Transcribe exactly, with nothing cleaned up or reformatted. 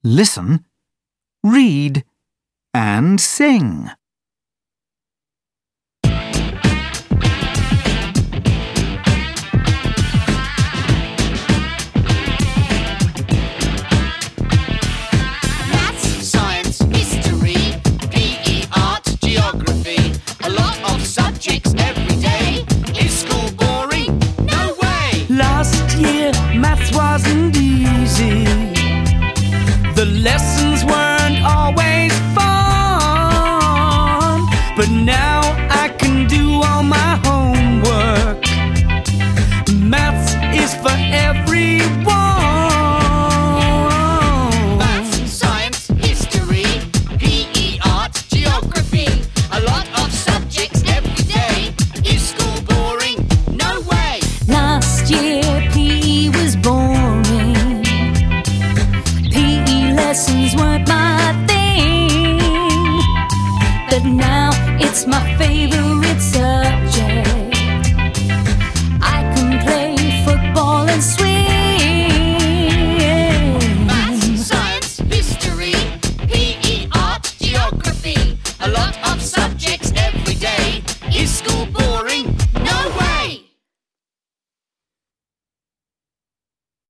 listen, read, and sing. Maths, science, history, P E, art, geography. A lot of subjects every day. Is school boring? No way! Last year, maths wasn't easy. The lessons weren't always fun. But now I can do all my homework. Maths is for everyone. Maths, science, history, P E, art, geography. A lot of subjects every day. Is school boring? No way! Last year P E was boring. P E lessons weren't